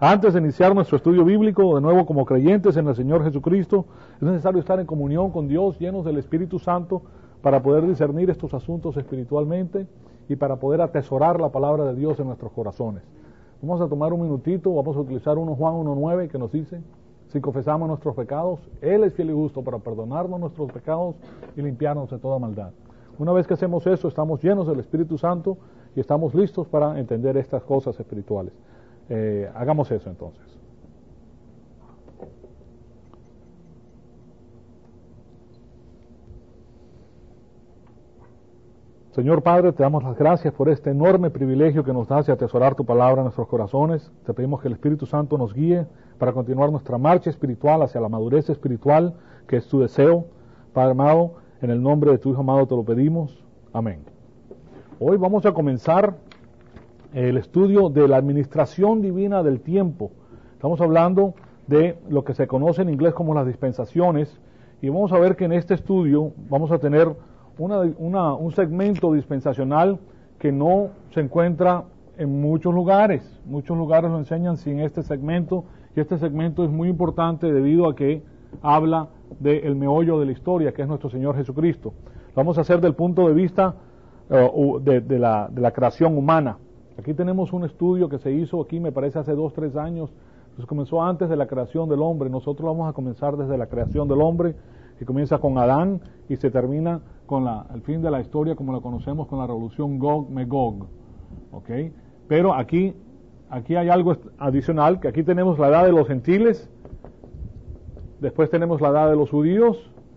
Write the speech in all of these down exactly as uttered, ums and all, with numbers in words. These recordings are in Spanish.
Antes de iniciar nuestro estudio bíblico, de nuevo como creyentes en el Señor Jesucristo, es necesario estar en comunión con Dios, llenos del Espíritu Santo, para poder discernir estos asuntos espiritualmente y para poder atesorar la palabra de Dios en nuestros corazones. Vamos a tomar un minutito, vamos a utilizar uno Juan uno nueve que nos dice: si confesamos nuestros pecados, Él es fiel y justo para perdonarnos nuestros pecados y limpiarnos de toda maldad. Una vez que hacemos eso, estamos llenos del Espíritu Santo y estamos listos para entender estas cosas espirituales. Eh, hagamos eso entonces. Señor Padre, te damos las gracias por este enorme privilegio que nos das de atesorar tu palabra en nuestros corazones. Te pedimos que el Espíritu Santo nos guíe para continuar nuestra marcha espiritual hacia la madurez espiritual, que es tu deseo. Padre amado, en el nombre de tu Hijo amado te lo pedimos. Amén. Hoy vamos a comenzar el estudio de la administración divina del tiempo. Estamos hablando de lo que se conoce en inglés como las dispensaciones, y vamos a ver que en este estudio vamos a tener una, una, un segmento dispensacional que no se encuentra en muchos lugares. Muchos lugares lo enseñan sin este segmento, y este segmento es muy importante debido a que habla del meollo de la historia, que es nuestro Señor Jesucristo. Lo vamos a hacer del punto de vista uh, de, de, la, de la creación humana. Aquí tenemos un estudio que se hizo aquí, me parece, hace dos, tres años. Pues comenzó antes de la creación del hombre. Nosotros vamos a comenzar desde la creación del hombre, que comienza con Adán y se termina con la, el fin de la historia como la conocemos, con la revolución Gog-Magog. ¿Okay? Pero aquí, aquí hay algo adicional, que aquí tenemos la edad de los gentiles, después tenemos la edad de los judíos,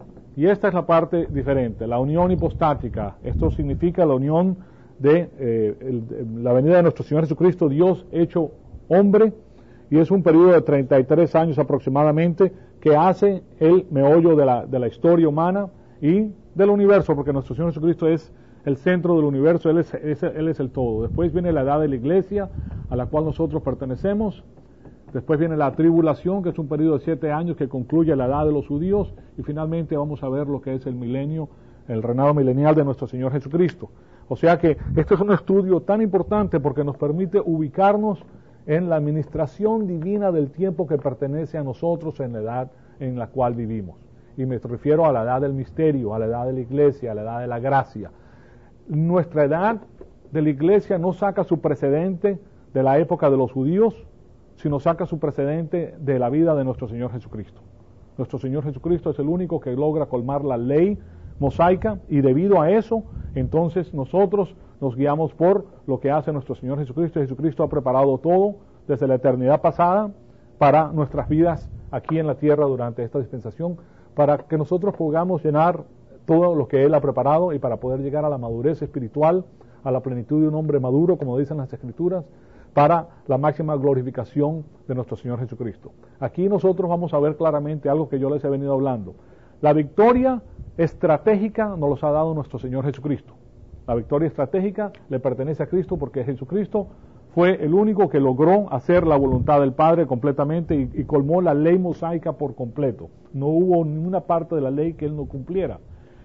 y esta es la parte diferente, la unión hipostática. Esto significa la unión de eh, el, la venida de nuestro Señor Jesucristo, Dios hecho hombre, y es un periodo de treinta y tres años aproximadamente que hace el meollo de la, de la historia humana y del universo, porque nuestro Señor Jesucristo es el centro del universo, Él es, es, Él es el todo. Después viene la edad de la iglesia, a la cual nosotros pertenecemos. Después viene la tribulación, que es un periodo de siete años que concluye la edad de los judíos, y finalmente vamos a ver lo que es el milenio, el reinado milenial de nuestro Señor Jesucristo. O sea que este es un estudio tan importante porque nos permite ubicarnos en la administración divina del tiempo que pertenece a nosotros en la edad en la cual vivimos. Y me refiero a la edad del misterio, a la edad de la iglesia, a la edad de la gracia. Nuestra edad de la iglesia no saca su precedente de la época de los judíos, sino saca su precedente de la vida de nuestro Señor Jesucristo. Nuestro Señor Jesucristo es el único que logra colmar la ley mosaica, y debido a eso, entonces nosotros nos guiamos por lo que hace nuestro Señor Jesucristo. Jesucristo ha preparado todo desde la eternidad pasada para nuestras vidas aquí en la tierra durante esta dispensación, para que nosotros podamos llenar todo lo que Él ha preparado y para poder llegar a la madurez espiritual, a la plenitud de un hombre maduro, como dicen las Escrituras, para la máxima glorificación de nuestro Señor Jesucristo. Aquí nosotros vamos a ver claramente algo que yo les he venido hablando. La victoria estratégica nos los ha dado nuestro Señor Jesucristo. La victoria estratégica le pertenece a Cristo porque Jesucristo fue el único que logró hacer la voluntad del Padre completamente y, y colmó la ley mosaica por completo. No hubo ninguna parte de la ley que Él no cumpliera.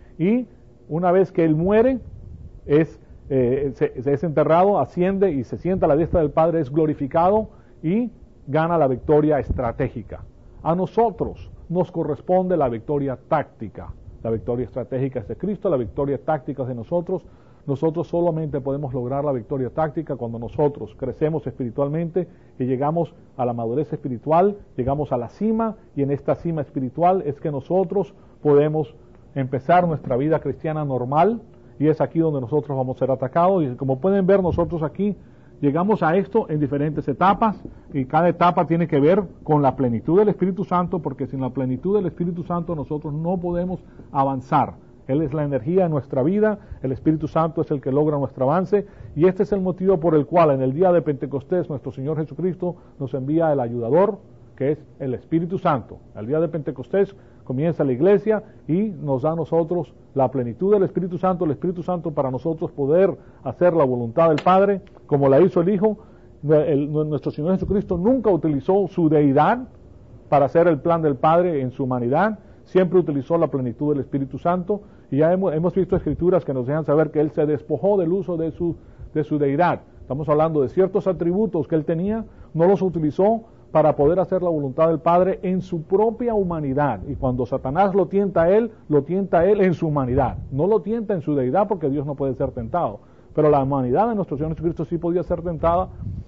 Y una vez que Él muere, es, eh, se, se es enterrado, asciende y se sienta a la diestra del Padre, es glorificado y gana la victoria estratégica. A nosotros nos corresponde la victoria táctica. La victoria estratégica es de Cristo, la victoria táctica es de nosotros. Nosotros solamente podemos lograr la victoria táctica cuando nosotros crecemos espiritualmente y llegamos a la madurez espiritual, llegamos a la cima, y en esta cima espiritual es que nosotros podemos empezar nuestra vida cristiana normal, y es aquí donde nosotros vamos a ser atacados. Y como pueden ver, nosotros aquí llegamos a esto en diferentes etapas, y cada etapa tiene que ver con la plenitud del Espíritu Santo, porque sin la plenitud del Espíritu Santo nosotros no podemos avanzar. Él es la energía de nuestra vida, el Espíritu Santo es el que logra nuestro avance, y este es el motivo por el cual en el día de Pentecostés nuestro Señor Jesucristo nos envía el ayudador, que es el Espíritu Santo. El día de Pentecostés comienza la iglesia y nos da a nosotros la plenitud del Espíritu Santo, el Espíritu Santo para nosotros poder hacer la voluntad del Padre, como la hizo el Hijo. El, nuestro Señor Jesucristo nunca utilizó su deidad para hacer el plan del Padre en su humanidad, siempre utilizó la plenitud del Espíritu Santo, y ya hemos, hemos visto escrituras que nos dejan saber que Él se despojó del uso de su, de su deidad. Estamos hablando de ciertos atributos que Él tenía, no los utilizó para poder hacer la voluntad del Padre en su propia humanidad. Y cuando Satanás lo tienta a él, lo tienta a él en su humanidad. No lo tienta en su deidad, porque Dios no puede ser tentado. Pero la humanidad de nuestro Señor Jesucristo sí podía ser tentada.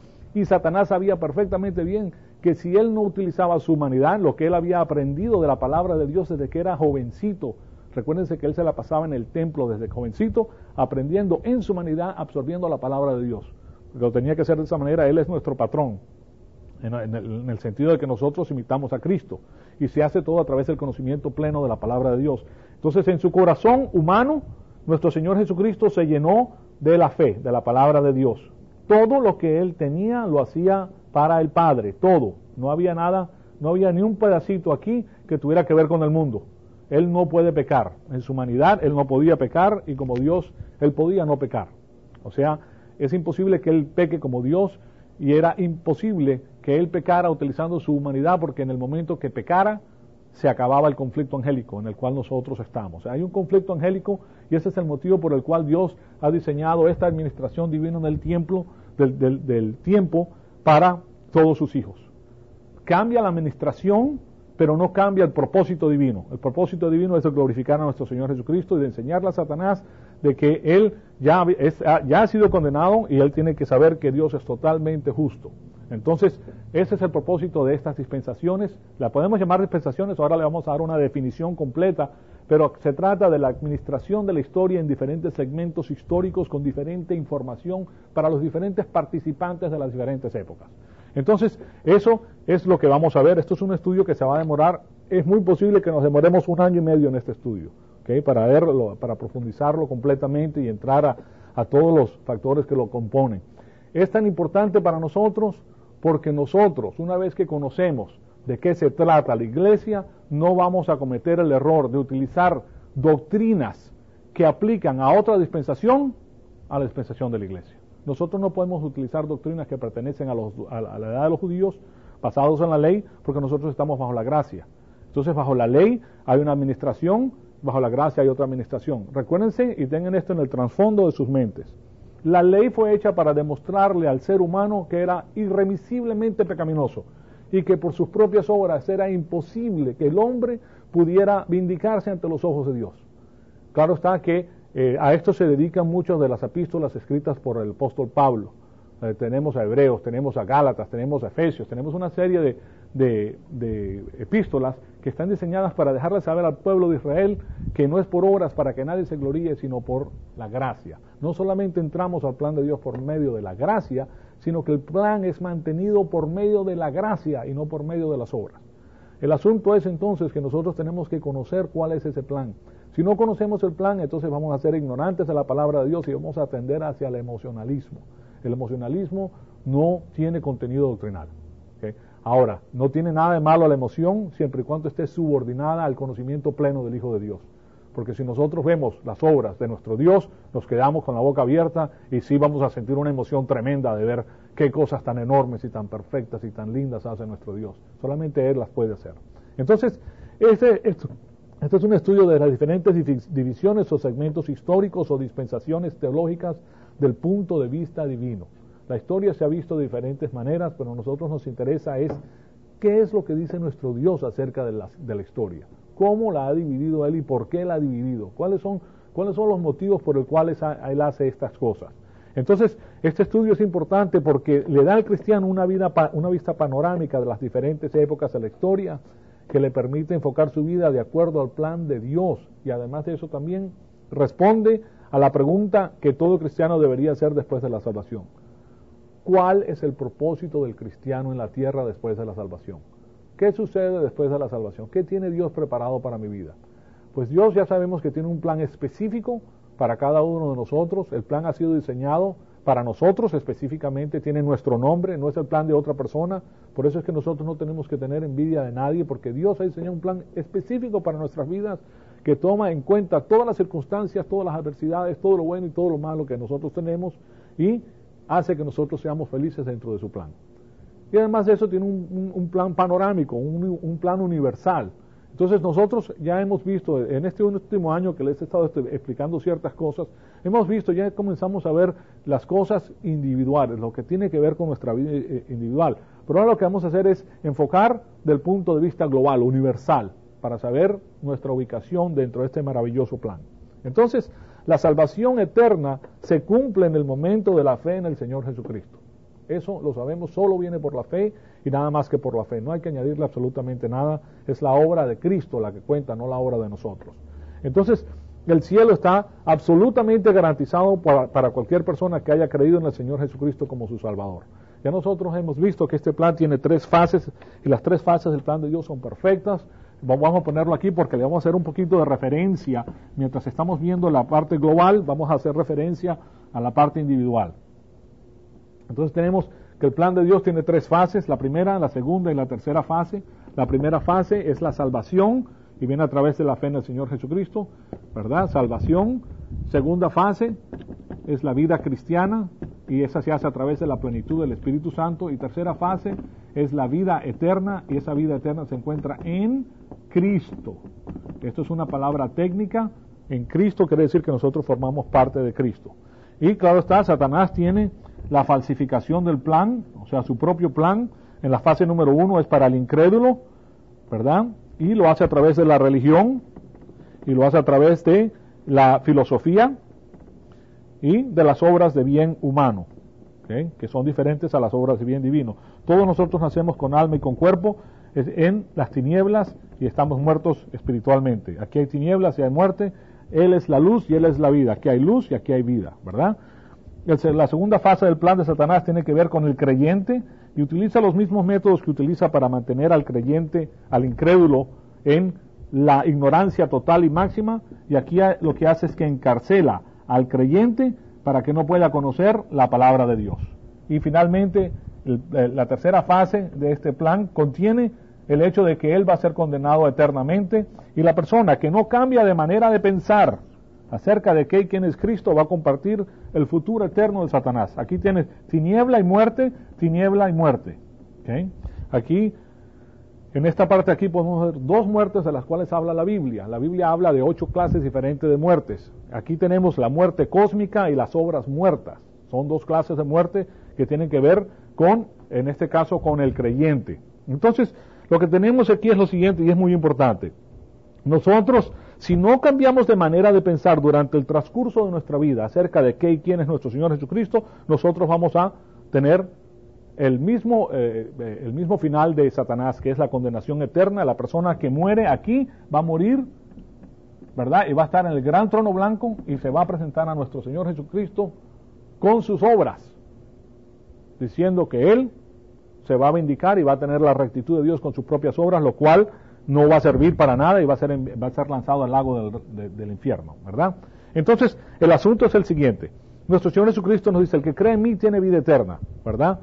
Y Satanás sabía perfectamente bien que si él no utilizaba su humanidad, lo que él había aprendido de la palabra de Dios desde que era jovencito, recuérdense que él se la pasaba en el templo desde jovencito, aprendiendo en su humanidad, absorbiendo la palabra de Dios. Porque lo tenía que hacer de esa manera, él es nuestro patrón, en el, en el sentido de que nosotros imitamos a Cristo. Y se hace todo a través del conocimiento pleno de la palabra de Dios. Entonces, en su corazón humano, nuestro Señor Jesucristo se llenó de la fe, de la palabra de Dios. Todo lo que él tenía lo hacía para el Padre, todo. No había nada, no había ni un pedacito aquí que tuviera que ver con el mundo. Él no puede pecar. En su humanidad él no podía pecar y como Dios él podía no pecar. O sea, es imposible que él peque como Dios y era imposible que él pecara utilizando su humanidad porque en el momento que pecara se acababa el conflicto angélico en el cual nosotros estamos. Hay un conflicto angélico y ese es el motivo por el cual Dios ha diseñado esta administración divina del tiempo, del, del, del tiempo para todos sus hijos. Cambia la administración, pero no cambia el propósito divino. El propósito divino es de glorificar a nuestro Señor Jesucristo y de enseñarle a Satanás de que él ya, es, ya ha sido condenado y él tiene que saber que Dios es totalmente justo. Entonces, ese es el propósito de estas dispensaciones. La podemos llamar dispensaciones, ahora le vamos a dar una definición completa, pero se trata de la administración de la historia en diferentes segmentos históricos con diferente información para los diferentes participantes de las diferentes épocas. Entonces, eso es lo que vamos a ver. Esto es un estudio que se va a demorar, es muy posible que nos demoremos un año y medio en este estudio, ¿okay? Para verlo, para profundizarlo completamente y entrar a, a todos los factores que lo componen. Es tan importante para nosotros porque nosotros, una vez que conocemos de qué se trata la iglesia, no vamos a cometer el error de utilizar doctrinas que aplican a otra dispensación, a la dispensación de la iglesia. Nosotros no podemos utilizar doctrinas que pertenecen a, los, a la edad de los judíos, basados en la ley, porque nosotros estamos bajo la gracia. Entonces, bajo la ley hay una administración, bajo la gracia hay otra administración. Recuérdense y tengan esto en el trasfondo de sus mentes. La ley fue hecha para demostrarle al ser humano que era irremisiblemente pecaminoso y que por sus propias obras era imposible que el hombre pudiera vindicarse ante los ojos de Dios. Claro está que eh, a esto se dedican muchas de las epístolas escritas por el apóstol Pablo. Eh, tenemos a Hebreos, tenemos a Gálatas, tenemos a Efesios, tenemos una serie de, de, de epístolas que están diseñadas para dejarle saber al pueblo de Israel que no es por obras para que nadie se gloríe, sino por la gracia. No solamente entramos al plan de Dios por medio de la gracia, sino que el plan es mantenido por medio de la gracia y no por medio de las obras. El asunto es entonces que nosotros tenemos que conocer cuál es ese plan. Si no conocemos el plan, entonces vamos a ser ignorantes de la palabra de Dios y vamos a tender hacia el emocionalismo. El emocionalismo no tiene contenido doctrinal. ¿Okay? Ahora, no tiene nada de malo la emoción siempre y cuando esté subordinada al conocimiento pleno del Hijo de Dios. Porque si nosotros vemos las obras de nuestro Dios, nos quedamos con la boca abierta y sí vamos a sentir una emoción tremenda de ver qué cosas tan enormes y tan perfectas y tan lindas hace nuestro Dios. Solamente Él las puede hacer. Entonces, este, esto, esto es un estudio de las diferentes divisiones o segmentos históricos o dispensaciones teológicas del punto de vista divino. La historia se ha visto de diferentes maneras, pero a nosotros nos interesa es qué es lo que dice nuestro Dios acerca de la, de la historia. ¿Cómo la ha dividido Él y por qué la ha dividido? ¿Cuáles son, cuáles son los motivos por los cuales Él hace estas cosas? Entonces, este estudio es importante porque le da al cristiano una, vida, una vista panorámica de las diferentes épocas de la historia que le permite enfocar su vida de acuerdo al plan de Dios. Y además de eso también responde a la pregunta que todo cristiano debería hacer después de la salvación. ¿Cuál es el propósito del cristiano en la tierra después de la salvación? ¿Qué sucede después de la salvación? ¿Qué tiene Dios preparado para mi vida? Pues Dios ya sabemos que tiene un plan específico para cada uno de nosotros. El plan ha sido diseñado para nosotros específicamente, tiene nuestro nombre, no es el plan de otra persona. Por eso es que nosotros no tenemos que tener envidia de nadie, porque Dios ha diseñado un plan específico para nuestras vidas que toma en cuenta todas las circunstancias, todas las adversidades, todo lo bueno y todo lo malo que nosotros tenemos y hace que nosotros seamos felices dentro de su plan. Y además de eso tiene un, un, un plan panorámico, un, un plan universal. Entonces nosotros ya hemos visto, en este último año que les he estado explicando ciertas cosas, hemos visto, ya comenzamos a ver las cosas individuales, lo que tiene que ver con nuestra vida individual. Pero ahora lo que vamos a hacer es enfocar del punto de vista global, universal, para saber nuestra ubicación dentro de este maravilloso plan. Entonces, la salvación eterna se cumple en el momento de la fe en el Señor Jesucristo. Eso lo sabemos, solo viene por la fe y nada más que por la fe. No hay que añadirle absolutamente nada. Es la obra de Cristo la que cuenta, no la obra de nosotros. Entonces, el cielo está absolutamente garantizado para, para cualquier persona que haya creído en el Señor Jesucristo como su Salvador. Ya nosotros hemos visto que este plan tiene tres fases y las tres fases del plan de Dios son perfectas. Vamos a ponerlo aquí porque le vamos a hacer un poquito de referencia. Mientras estamos viendo la parte global, vamos a hacer referencia a la parte individual. Entonces tenemos que el plan de Dios tiene tres fases, la primera, la segunda y la tercera fase. La primera fase es la salvación y viene a través de la fe en el Señor Jesucristo, ¿verdad? Salvación. Segunda fase es la vida cristiana y esa se hace a través de la plenitud del Espíritu Santo. Y tercera fase es la vida eterna y esa vida eterna se encuentra en Cristo. Esto es una palabra técnica. En Cristo quiere decir que nosotros formamos parte de Cristo. Y claro está, Satanás tiene la falsificación del plan, o sea, su propio plan. En la fase número uno es para el incrédulo, ¿verdad? Y lo hace a través de la religión, y lo hace a través de la filosofía y de las obras de bien humano, ¿okay? Que son diferentes a las obras de bien divino. Todos nosotros nacemos con alma y con cuerpo en las tinieblas y estamos muertos espiritualmente. Aquí hay tinieblas y hay muerte. Él es la luz y Él es la vida. Aquí hay luz y aquí hay vida, ¿verdad? La segunda fase del plan de Satanás tiene que ver con el creyente y utiliza los mismos métodos que utiliza para mantener al creyente, al incrédulo, en la ignorancia total y máxima, y aquí lo que hace es que encarcela al creyente para que no pueda conocer la palabra de Dios. Y finalmente, el, la tercera fase de este plan contiene el hecho de que él va a ser condenado eternamente, y la persona que no cambia de manera de pensar acerca de qué y quién es Cristo va a compartir el futuro eterno de Satanás. Aquí tienes tiniebla y muerte, tiniebla y muerte. ¿Okay? Aquí, en esta parte aquí podemos ver dos muertes de las cuales habla la Biblia. La Biblia habla de ocho clases diferentes de muertes. Aquí tenemos la muerte cósmica y las obras muertas. Son dos clases de muerte que tienen que ver con, en este caso, con el creyente. Entonces, lo que tenemos aquí es lo siguiente y es muy importante. Nosotros, si no cambiamos de manera de pensar durante el transcurso de nuestra vida acerca de qué y quién es nuestro Señor Jesucristo, nosotros vamos a tener el mismo, eh, el mismo final de Satanás, que es la condenación eterna. La persona que muere aquí va a morir, ¿verdad? Y va a estar en el gran trono blanco y se va a presentar a nuestro Señor Jesucristo con sus obras, diciendo que Él se va a vindicar y va a tener la rectitud de Dios con sus propias obras, lo cual no va a servir para nada y va a ser, va a ser lanzado al lago del, de, del infierno, ¿verdad? Entonces, el asunto es el siguiente. Nuestro Señor Jesucristo nos dice, el que cree en mí tiene vida eterna, ¿verdad?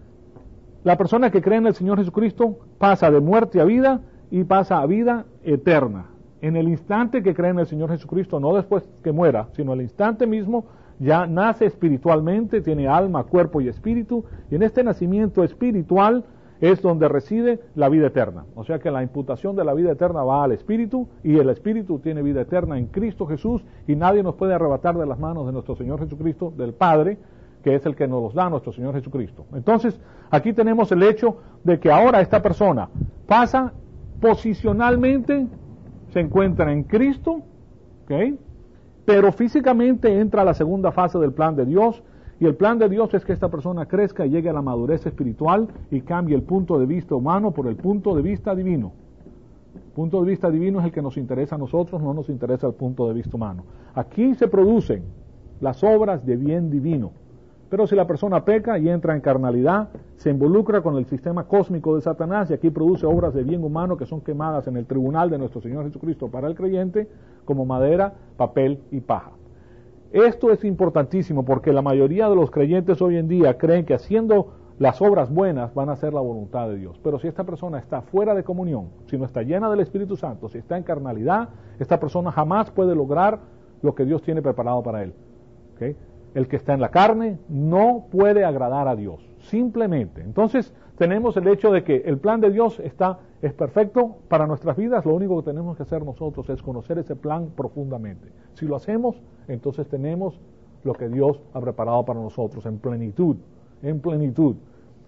La persona que cree en el Señor Jesucristo pasa de muerte a vida y pasa a vida eterna. En el instante que cree en el Señor Jesucristo, no después que muera, sino el instante mismo, ya nace espiritualmente, tiene alma, cuerpo y espíritu, y en este nacimiento espiritual es donde reside la vida eterna. O sea que la imputación de la vida eterna va al Espíritu, y el Espíritu tiene vida eterna en Cristo Jesús, y nadie nos puede arrebatar de las manos de nuestro Señor Jesucristo, del Padre, que es el que nos los da nuestro Señor Jesucristo. Entonces, aquí tenemos el hecho de que ahora esta persona pasa posicionalmente, se encuentra en Cristo, ¿okay? Pero físicamente entra a la segunda fase del plan de Dios. Y el plan de Dios es que esta persona crezca y llegue a la madurez espiritual y cambie el punto de vista humano por el punto de vista divino. El punto de vista divino es el que nos interesa a nosotros, no nos interesa el punto de vista humano. Aquí se producen las obras de bien divino. Pero si la persona peca y entra en carnalidad, se involucra con el sistema cósmico de Satanás y aquí produce obras de bien humano que son quemadas en el tribunal de nuestro Señor Jesucristo para el creyente como madera, papel y paja. Esto es importantísimo porque la mayoría de los creyentes hoy en día creen que haciendo las obras buenas van a hacer la voluntad de Dios. Pero si esta persona está fuera de comunión, si no está llena del Espíritu Santo, si está en carnalidad, esta persona jamás puede lograr lo que Dios tiene preparado para él. ¿Okay? El que está en la carne no puede agradar a Dios, simplemente. Entonces, tenemos el hecho de que el plan de Dios está, es perfecto para nuestras vidas. Lo único que tenemos que hacer nosotros es conocer ese plan profundamente. Si lo hacemos, entonces tenemos lo que Dios ha preparado para nosotros en plenitud, en plenitud.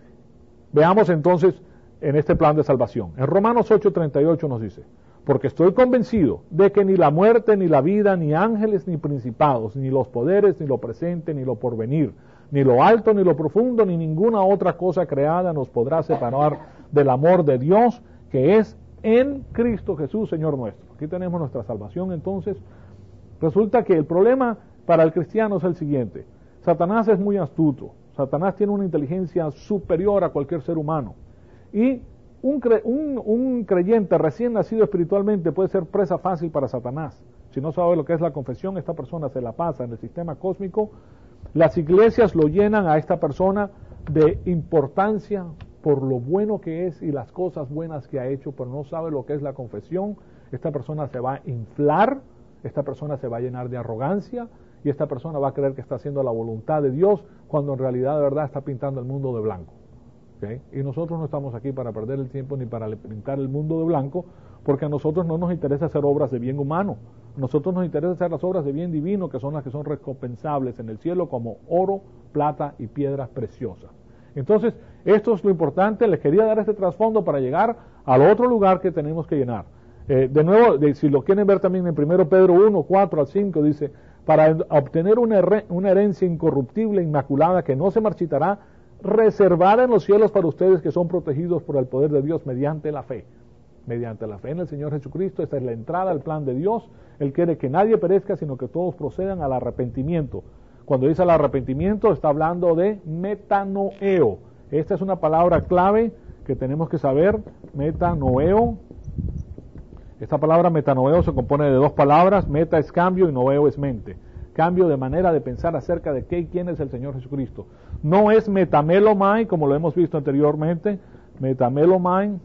Veamos entonces en este plan de salvación. En Romanos ocho treinta y ocho nos dice: porque estoy convencido de que ni la muerte, ni la vida, ni ángeles, ni principados, ni los poderes, ni lo presente, ni lo porvenir, ni lo alto, ni lo profundo, ni ninguna otra cosa creada nos podrá separar del amor de Dios que es en Cristo Jesús, Señor nuestro. Aquí tenemos nuestra salvación. Entonces, resulta que el problema para el cristiano es el siguiente: Satanás es muy astuto. Satanás tiene una inteligencia superior a cualquier ser humano. Y Un, cre un, un creyente recién nacido espiritualmente puede ser presa fácil para Satanás. Si no sabe lo que es la confesión, esta persona se la pasa en el sistema cósmico. Las iglesias lo llenan a esta persona de importancia por lo bueno que es y las cosas buenas que ha hecho, pero no sabe lo que es la confesión. Esta persona se va a inflar, esta persona se va a llenar de arrogancia y esta persona va a creer que está haciendo la voluntad de Dios cuando en realidad de verdad está pintando el mundo de blanco. ¿Okay? Y nosotros no estamos aquí para perder el tiempo ni para pintar el mundo de blanco, porque a nosotros no nos interesa hacer obras de bien humano. A nosotros nos interesa hacer las obras de bien divino, que son las que son recompensables en el cielo como oro, plata y piedras preciosas. Entonces, esto es lo importante. Les quería dar este trasfondo para llegar al otro lugar que tenemos que llenar. Eh, de nuevo, de, si lo quieren ver también en primero Pedro uno, cuatro al cinco, dice: para obtener una, una herencia incorruptible, inmaculada, que no se marchitará, reservada en los cielos para ustedes que son protegidos por el poder de Dios mediante la fe. Mediante la fe en el Señor Jesucristo. Esta es la entrada al plan de Dios. Él quiere que nadie perezca, sino que todos procedan al arrepentimiento. Cuando dice el arrepentimiento, está hablando de metanoeo. Esta es una palabra clave que tenemos que saber. Metanoeo. Esta palabra metanoeo se compone de dos palabras. Meta es cambio y noeo es mente. Cambio de manera de pensar acerca de qué y quién es el Señor Jesucristo. No es metamelomai, como lo hemos visto anteriormente. Metamelomai,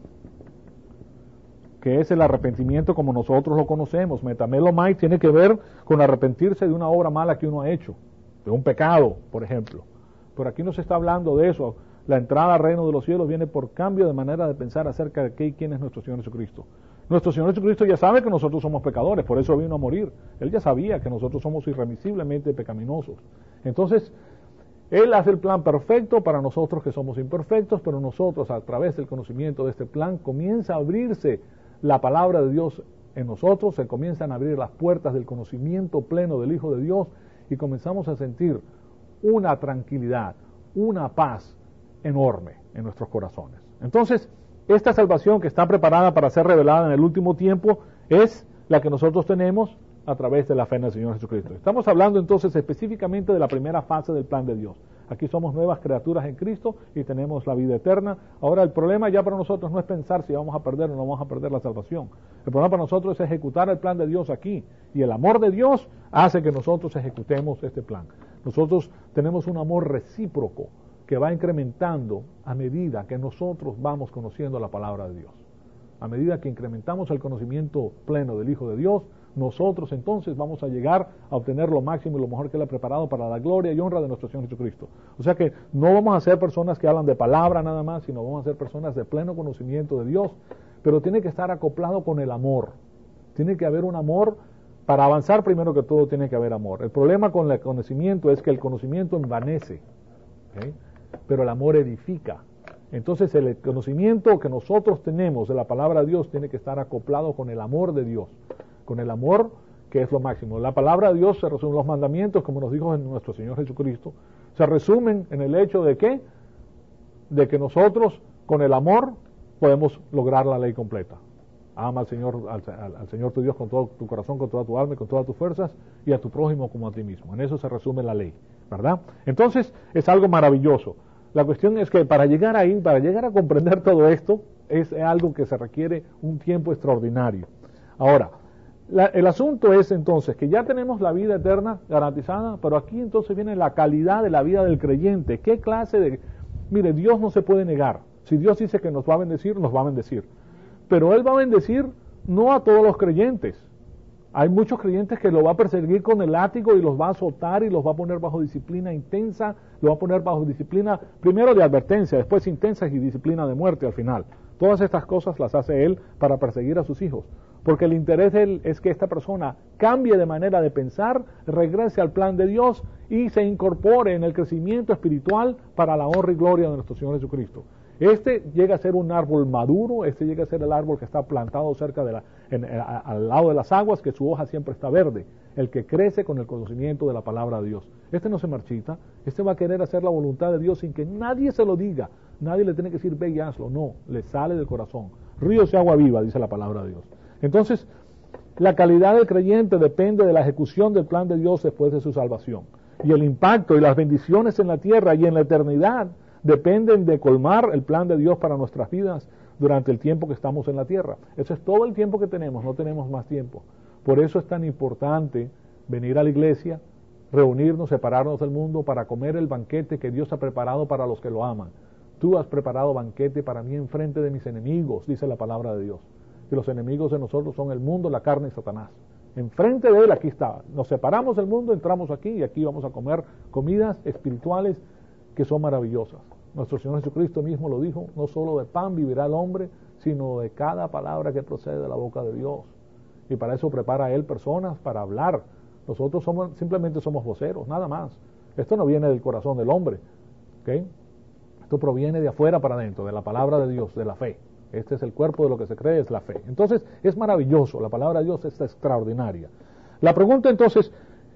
que es el arrepentimiento como nosotros lo conocemos. Metamelomai tiene que ver con arrepentirse de una obra mala que uno ha hecho, de un pecado, por ejemplo. Pero aquí no se está hablando de eso. La entrada al reino de los cielos viene por cambio de manera de pensar acerca de qué y quién es nuestro Señor Jesucristo. Nuestro Señor Jesucristo ya sabe que nosotros somos pecadores, por eso vino a morir. Él ya sabía que nosotros somos irremisiblemente pecaminosos. Entonces, Él hace el plan perfecto para nosotros que somos imperfectos, pero nosotros, a través del conocimiento de este plan, comienza a abrirse la palabra de Dios en nosotros, se comienzan a abrir las puertas del conocimiento pleno del Hijo de Dios y comenzamos a sentir una tranquilidad, una paz enorme en nuestros corazones. Entonces, esta salvación que está preparada para ser revelada en el último tiempo es la que nosotros tenemos a través de la fe en el Señor Jesucristo. Estamos hablando entonces específicamente de la primera fase del plan de Dios. Aquí somos nuevas criaturas en Cristo y tenemos la vida eterna. Ahora el problema ya para nosotros no es pensar si vamos a perder o no vamos a perder la salvación. El problema para nosotros es ejecutar el plan de Dios aquí. Y el amor de Dios hace que nosotros ejecutemos este plan. Nosotros tenemos un amor recíproco que va incrementando a medida que nosotros vamos conociendo la palabra de Dios. A medida que incrementamos el conocimiento pleno del Hijo de Dios, nosotros entonces vamos a llegar a obtener lo máximo y lo mejor que Él ha preparado para la gloria y honra de nuestro Señor Jesucristo. O sea que no vamos a ser personas que hablan de palabra nada más, sino vamos a ser personas de pleno conocimiento de Dios, pero tiene que estar acoplado con el amor. Tiene que haber un amor. Para avanzar, primero que todo, tiene que haber amor. El problema con el conocimiento es que el conocimiento envanece, ¿okay? Pero el amor edifica. Entonces el conocimiento que nosotros tenemos de la palabra de Dios tiene que estar acoplado con el amor de Dios, con el amor que es lo máximo. La palabra de Dios se resume, los mandamientos, como nos dijo nuestro Señor Jesucristo, se resumen en el hecho de que, de que nosotros con el amor podemos lograr la ley completa. Ama al Señor, al, al, al Señor tu Dios con todo tu corazón, con toda tu alma y con todas tus fuerzas, y a tu prójimo como a ti mismo. En eso se resume la ley, ¿verdad? Entonces es algo maravilloso. La cuestión es que para llegar ahí, para llegar a comprender todo esto, es algo que se requiere un tiempo extraordinario. Ahora, la, el asunto es entonces que ya tenemos la vida eterna garantizada, pero aquí entonces viene la calidad de la vida del creyente. ¿Qué clase de...? Mire, Dios no se puede negar. Si Dios dice que nos va a bendecir, nos va a bendecir. Pero Él va a bendecir no a todos los creyentes. Hay muchos creyentes que lo va a perseguir con el látigo y los va a azotar y los va a poner bajo disciplina intensa, lo va a poner bajo disciplina, primero de advertencia, después intensa y disciplina de muerte al final. Todas estas cosas las hace él para perseguir a sus hijos, porque el interés de él es que esta persona cambie de manera de pensar, regrese al plan de Dios y se incorpore en el crecimiento espiritual para la honra y gloria de nuestro Señor Jesucristo. Este llega a ser un árbol maduro, este llega a ser el árbol que está plantado cerca de la, en, en, a, al lado de las aguas, que su hoja siempre está verde, el que crece con el conocimiento de la palabra de Dios. Este no se marchita, este va a querer hacer la voluntad de Dios sin que nadie se lo diga, nadie le tiene que decir ve y hazlo, no, le sale del corazón. Ríos de agua viva, dice la palabra de Dios. Entonces, la calidad del creyente depende de la ejecución del plan de Dios después de su salvación. Y el impacto y las bendiciones en la tierra y en la eternidad dependen de colmar el plan de Dios para nuestras vidas durante el tiempo que estamos en la tierra. Eso es todo el tiempo que tenemos, no tenemos más tiempo. Por eso es tan importante venir a la iglesia, reunirnos, separarnos del mundo para comer el banquete que Dios ha preparado para los que lo aman. Tú has preparado banquete para mí en frente de mis enemigos, dice la palabra de Dios. Y los enemigos de nosotros son el mundo, la carne y Satanás. Enfrente de él aquí está. Nos separamos del mundo, entramos aquí y aquí vamos a comer comidas espirituales que son maravillosas. Nuestro Señor Jesucristo mismo lo dijo, no solo de pan vivirá el hombre, sino de cada palabra que procede de la boca de Dios. Y para eso prepara Él personas para hablar. Nosotros somos, simplemente somos voceros, nada más. Esto no viene del corazón del hombre, ¿okay? Esto proviene de afuera para adentro, de la palabra de Dios, de la fe. Este es el cuerpo de lo que se cree, es la fe. Entonces, es maravilloso, la palabra de Dios es extraordinaria. La pregunta entonces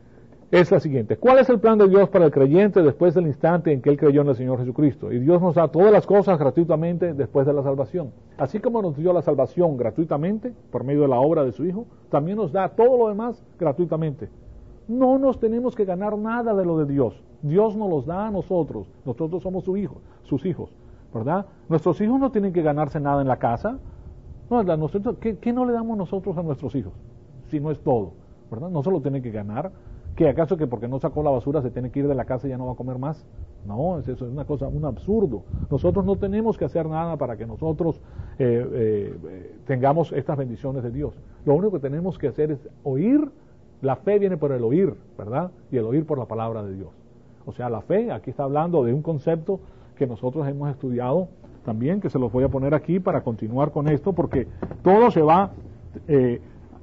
es la siguiente: ¿cuál es el plan de Dios para el creyente después del instante en que él creyó en el Señor Jesucristo? Y Dios nos da todas las cosas gratuitamente después de la salvación. Así como nos dio la salvación gratuitamente por medio de la obra de su Hijo, también nos da todo lo demás gratuitamente. No nos tenemos que ganar nada de lo de Dios. Dios nos los da a nosotros. Nosotros somos su hijo, sus hijos, ¿verdad? Nuestros hijos no tienen que ganarse nada en la casa. No, nosotros, ¿qué, ¿Qué no le damos nosotros a nuestros hijos? Si no es todo, ¿verdad? No se lo tienen que ganar. ¿Que acaso que porque no sacó la basura se tiene que ir de la casa y ya no va a comer más? No, eso es una cosa, un absurdo. Nosotros no tenemos que hacer nada para que nosotros eh, eh, tengamos estas bendiciones de Dios. Lo único que tenemos que hacer es oír. La fe viene por el oír, ¿verdad? Y el oír por la palabra de Dios. O sea, la fe, aquí está hablando de un concepto que nosotros hemos estudiado también, que se los voy a poner aquí para continuar con esto, porque todo se va, eh,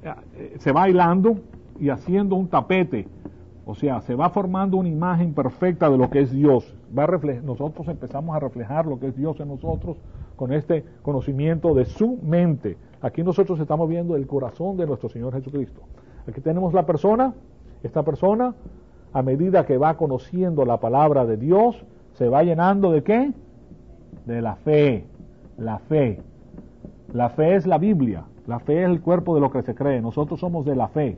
se va hilando y haciendo un tapete. O sea, se va formando una imagen perfecta de lo que es Dios. Va a refle- nosotros empezamos a reflejar lo que es Dios en nosotros con este conocimiento de su mente. Aquí nosotros estamos viendo el corazón de nuestro Señor Jesucristo. Aquí tenemos la persona. Esta persona, a medida que va conociendo la palabra de Dios, se va llenando ¿de qué? De la fe. La fe. La fe es la Biblia. La fe es el cuerpo de lo que se cree. Nosotros somos de la fe.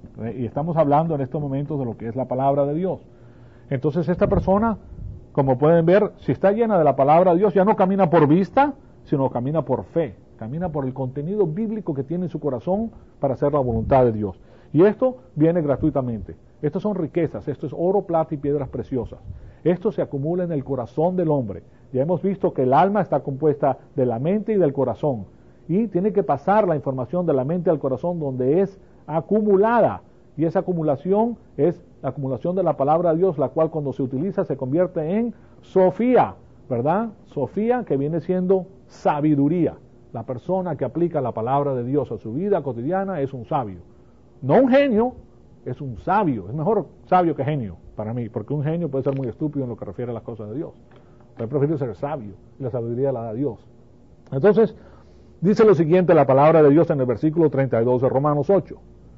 Y estamos hablando en estos momentos de lo que es la palabra de Dios. Entonces esta persona, como pueden ver, si está llena de la palabra de Dios, ya no camina por vista, sino camina por fe. Camina por el contenido bíblico que tiene en su corazón para hacer la voluntad de Dios. Y esto viene gratuitamente. Estas son riquezas, esto es oro, plata y piedras preciosas. Esto se acumula en el corazón del hombre. Ya hemos visto que el alma está compuesta de la mente y del corazón. Y tiene que pasar la información de la mente al corazón donde es acumulada, y esa acumulación es la acumulación de la palabra de Dios, la cual cuando se utiliza se convierte en Sofía, ¿verdad? Sofía, que viene siendo sabiduría. La persona que aplica la palabra de Dios a su vida cotidiana es un sabio, no un genio, es un sabio. Es mejor sabio que genio para mí, porque un genio puede ser muy estúpido en lo que refiere a las cosas de Dios. Yo prefiero ser sabio, y la sabiduría la da Dios. Entonces dice lo siguiente la palabra de Dios en el versículo treinta y dos de Romanos ocho: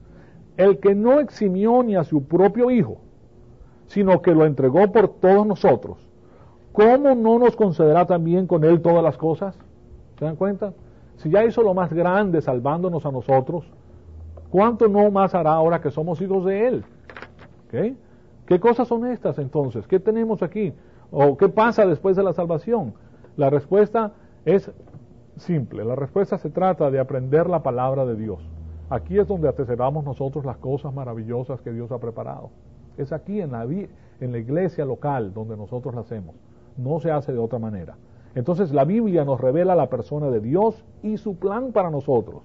el que no eximió ni a su propio Hijo, sino que lo entregó por todos nosotros, ¿cómo no nos concederá también con Él todas las cosas? ¿Se dan cuenta? Si ya hizo lo más grande salvándonos a nosotros, ¿cuánto no más hará ahora que somos hijos de Él? ¿Okay? ¿Qué cosas son estas entonces? ¿Qué tenemos aquí? ¿O qué pasa después de la salvación? La respuesta es simple. La respuesta se trata de aprender la palabra de Dios. Aquí es donde atesoramos nosotros las cosas maravillosas que Dios ha preparado. Es aquí en la, en la iglesia local donde nosotros la hacemos. No se hace de otra manera. Entonces la Biblia nos revela la persona de Dios y su plan para nosotros.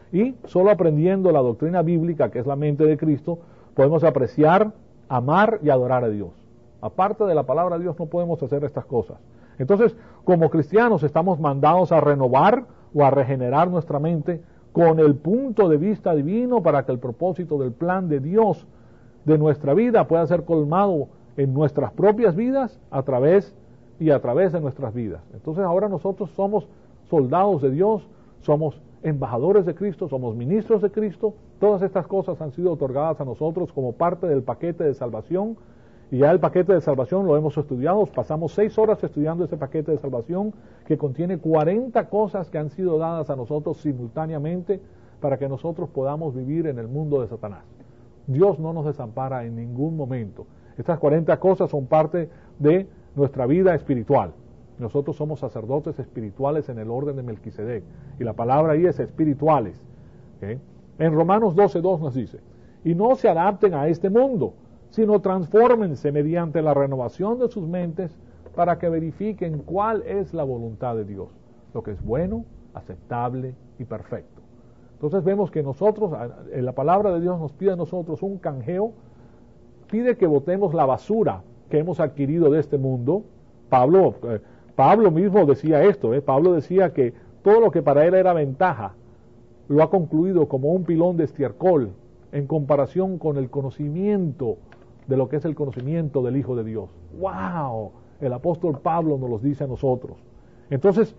Y solo aprendiendo la doctrina bíblica, que es la mente de Cristo, podemos apreciar, amar y adorar a Dios. Aparte de la palabra de Dios no podemos hacer estas cosas. Entonces, como cristianos estamos mandados a renovar o a regenerar nuestra mente con el punto de vista divino para que el propósito del plan de Dios de nuestra vida pueda ser colmado en nuestras propias vidas a través y a través de nuestras vidas. Entonces ahora nosotros somos soldados de Dios, somos embajadores de Cristo, somos ministros de Cristo. Todas estas cosas han sido otorgadas a nosotros como parte del paquete de salvación. Y ya el paquete de salvación lo hemos estudiado, pasamos seis horas estudiando ese paquete de salvación que contiene cuarenta cosas que han sido dadas a nosotros simultáneamente para que nosotros podamos vivir en el mundo de Satanás. Dios no nos desampara en ningún momento. Estas cuarenta cosas son parte de nuestra vida espiritual. Nosotros somos sacerdotes espirituales en el orden de Melquisedec. Y la palabra ahí es espirituales. ¿Okay? En Romanos doce dos nos dice, y no se adapten a este mundo, sino transfórmense mediante la renovación de sus mentes para que verifiquen cuál es la voluntad de Dios, lo que es bueno, aceptable y perfecto. Entonces vemos que nosotros, en la palabra de Dios nos pide a nosotros un canjeo, pide que botemos la basura que hemos adquirido de este mundo. Pablo, eh, Pablo mismo decía esto, eh, Pablo decía que todo lo que para él era ventaja, lo ha concluido como un pilón de estiércol en comparación con el conocimiento de lo que es el conocimiento del Hijo de Dios. ¡Wow! El apóstol Pablo nos lo dice a nosotros. Entonces,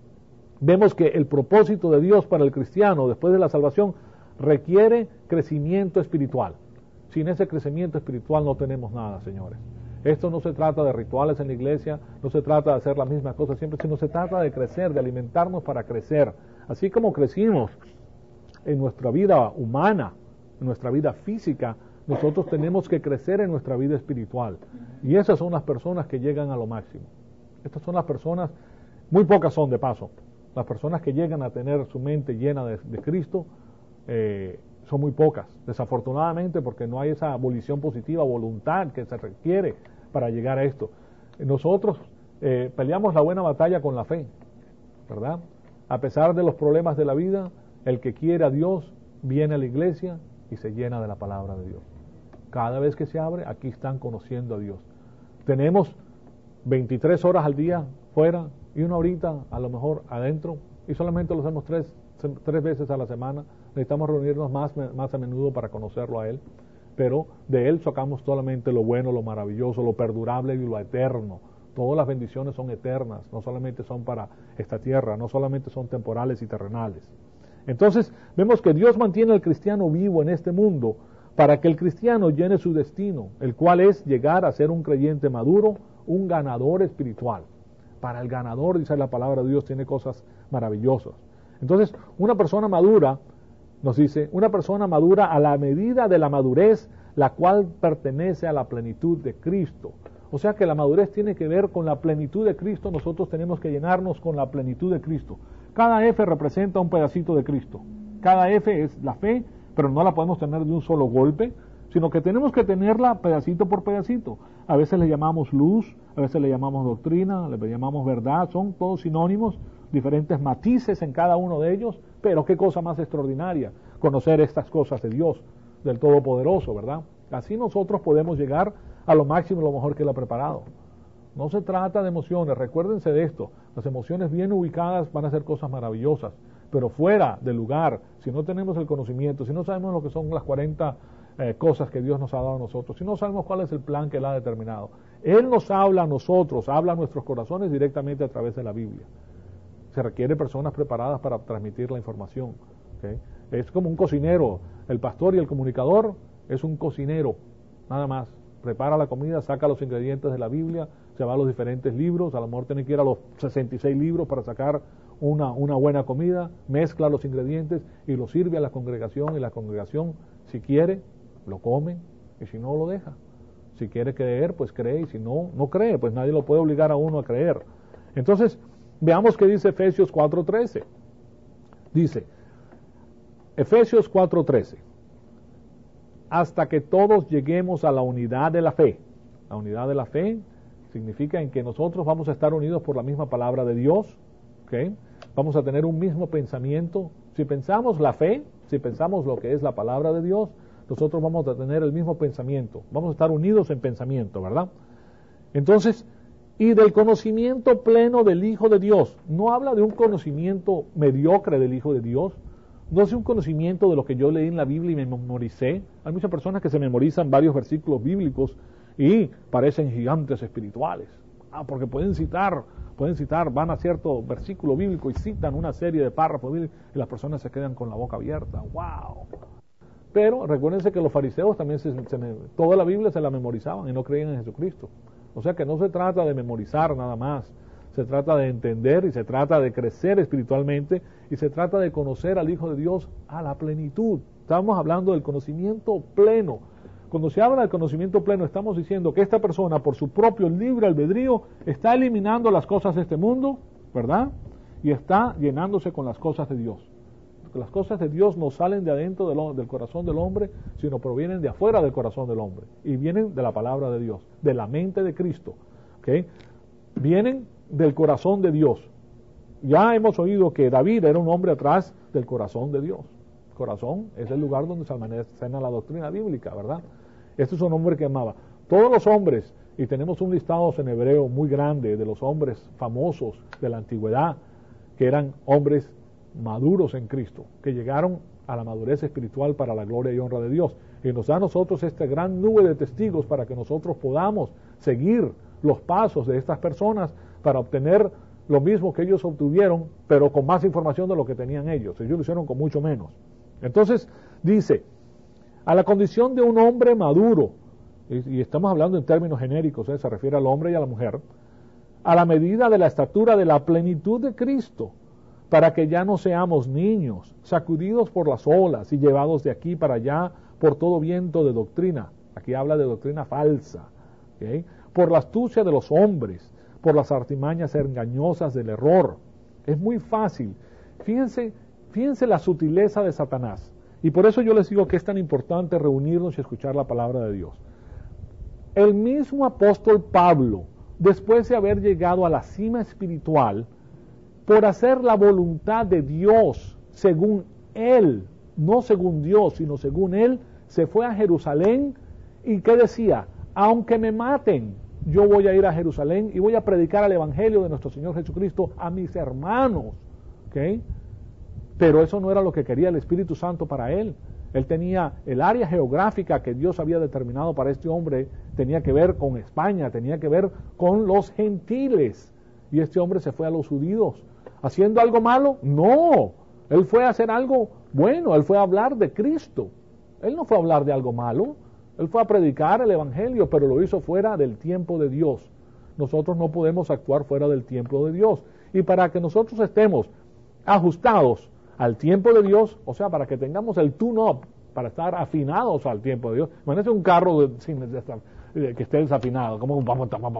vemos que el propósito de Dios para el cristiano después de la salvación requiere crecimiento espiritual. Sin ese crecimiento espiritual no tenemos nada, señores. Esto no se trata de rituales en la iglesia, no se trata de hacer las mismas cosas siempre, sino se trata de crecer, de alimentarnos para crecer. Así como crecimos en nuestra vida humana, en nuestra vida física, nosotros tenemos que crecer en nuestra vida espiritual. Y esas son las personas que llegan a lo máximo. Estas son las personas, muy pocas son de paso, las personas que llegan a tener su mente llena de, de Cristo, eh, son muy pocas, desafortunadamente, porque no hay esa abolición positiva, voluntad que se requiere para llegar a esto. Nosotros eh, peleamos la buena batalla con la fe, ¿verdad? A pesar de los problemas de la vida, el que quiere a Dios viene a la iglesia y se llena de la palabra de Dios. Cada vez que se abre, aquí están conociendo a Dios. Tenemos veintitrés horas al día fuera y una horita a lo mejor adentro, y solamente lo hacemos tres, tres veces a la semana. Necesitamos reunirnos más, más a menudo para conocerlo a Él, pero de Él sacamos solamente lo bueno, lo maravilloso, lo perdurable y lo eterno. Todas las bendiciones son eternas, no solamente son para esta tierra, no solamente son temporales y terrenales. Entonces vemos que Dios mantiene al cristiano vivo en este mundo para que el cristiano llene su destino, el cual es llegar a ser un creyente maduro, un ganador espiritual. Para el ganador, dice la palabra de Dios, tiene cosas maravillosas. Entonces, una persona madura, nos dice, una persona madura a la medida de la madurez, la cual pertenece a la plenitud de Cristo. O sea que la madurez tiene que ver con la plenitud de Cristo. Nosotros tenemos que llenarnos con la plenitud de Cristo. Cada F representa un pedacito de Cristo. Cada F es la fe, pero no la podemos tener de un solo golpe, sino que tenemos que tenerla pedacito por pedacito. A veces le llamamos luz, a veces le llamamos doctrina, le llamamos verdad, son todos sinónimos, diferentes matices en cada uno de ellos, pero qué cosa más extraordinaria, conocer estas cosas de Dios, del Todopoderoso, ¿verdad? Así nosotros podemos llegar a lo máximo, lo mejor que Él ha preparado. No se trata de emociones, recuérdense de esto, las emociones bien ubicadas van a ser cosas maravillosas, pero fuera del lugar, si no tenemos el conocimiento, si no sabemos lo que son las cuarenta eh, cosas que Dios nos ha dado a nosotros, si no sabemos cuál es el plan que Él ha determinado, Él nos habla a nosotros, habla a nuestros corazones directamente a través de la Biblia. Se requiere personas preparadas para transmitir la información, ¿okay? Es como un cocinero, el pastor y el comunicador es un cocinero, nada más. Prepara la comida, saca los ingredientes de la Biblia, se va a los diferentes libros, a lo mejor tiene que ir a los sesenta y seis libros para sacar una, una buena comida, mezcla los ingredientes y lo sirve a la congregación, y la congregación, si quiere, lo come, y si no, lo deja. Si quiere creer, pues cree, y si no, no cree, pues nadie lo puede obligar a uno a creer. Entonces, veamos qué dice Efesios cuatro trece. Dice, Efesios cuatro trece, hasta que todos lleguemos a la unidad de la fe. La unidad de la fe significa en que nosotros vamos a estar unidos por la misma palabra de Dios, ¿ok? ¿okay? Vamos a tener un mismo pensamiento. Si pensamos la fe, si pensamos lo que es la palabra de Dios, nosotros vamos a tener el mismo pensamiento. Vamos a estar unidos en pensamiento, ¿verdad? Entonces, y del conocimiento pleno del Hijo de Dios. No habla de un conocimiento mediocre del Hijo de Dios. No es un conocimiento de lo que yo leí en la Biblia y me memoricé. Hay muchas personas que se memorizan varios versículos bíblicos y parecen gigantes espirituales. Ah, porque pueden citar, pueden citar, van a cierto versículo bíblico y citan una serie de párrafos bíblicos y las personas se quedan con la boca abierta. ¡Wow! Pero recuérdense que los fariseos también, se, se, toda la Biblia se la memorizaban y no creían en Jesucristo. O sea que no se trata de memorizar nada más. Se trata de entender y se trata de crecer espiritualmente y se trata de conocer al Hijo de Dios a la plenitud. Estamos hablando del conocimiento pleno. Cuando se habla del conocimiento pleno, estamos diciendo que esta persona, por su propio libre albedrío, está eliminando las cosas de este mundo, ¿verdad? Y está llenándose con las cosas de Dios. Porque las cosas de Dios no salen de adentro del, del corazón del hombre, sino provienen de afuera del corazón del hombre. Y vienen de la palabra de Dios, de la mente de Cristo. ¿Okay? Vienen del corazón de Dios. Ya hemos oído que David era un hombre atrás del corazón de Dios. Corazón es el lugar donde se almacena la doctrina bíblica, ¿verdad? Este es un hombre que amaba. Todos los hombres, y tenemos un listado en hebreo muy grande de los hombres famosos de la antigüedad, que eran hombres maduros en Cristo, que llegaron a la madurez espiritual para la gloria y honra de Dios. Y nos da a nosotros esta gran nube de testigos para que nosotros podamos seguir los pasos de estas personas para obtener lo mismo que ellos obtuvieron, pero con más información de lo que tenían ellos. Ellos lo hicieron con mucho menos. Entonces, dice, a la condición de un hombre maduro, y, y estamos hablando en términos genéricos, ¿eh? Se refiere al hombre y a la mujer, a la medida de la estatura de la plenitud de Cristo, para que ya no seamos niños, sacudidos por las olas y llevados de aquí para allá por todo viento de doctrina. Aquí habla de doctrina falsa, ¿okay? Por la astucia de los hombres, por las artimañas engañosas del error. Es muy fácil. Fíjense, fíjense la sutileza de Satanás. Y por eso yo les digo que es tan importante reunirnos y escuchar la palabra de Dios. El mismo apóstol Pablo, después de haber llegado a la cima espiritual, por hacer la voluntad de Dios, según él, no según Dios, sino según él, se fue a Jerusalén. ¿Y qué decía? Aunque me maten, yo voy a ir a Jerusalén y voy a predicar el evangelio de nuestro Señor Jesucristo a mis hermanos. ¿Okay? Pero eso no era lo que quería el Espíritu Santo para él. Él tenía el área geográfica que Dios había determinado para este hombre, tenía que ver con España, tenía que ver con los gentiles. Y este hombre se fue a los judíos. ¿Haciendo algo malo? No. Él fue a hacer algo bueno, él fue a hablar de Cristo. Él no fue a hablar de algo malo. Él fue a predicar el evangelio, pero lo hizo fuera del tiempo de Dios. Nosotros no podemos actuar fuera del tiempo de Dios. Y para que nosotros estemos ajustados al tiempo de Dios, o sea, para que tengamos el tune-up, para estar afinados al tiempo de Dios. Imagínate un carro de, sin, de, de, que esté desafinado, como un, no,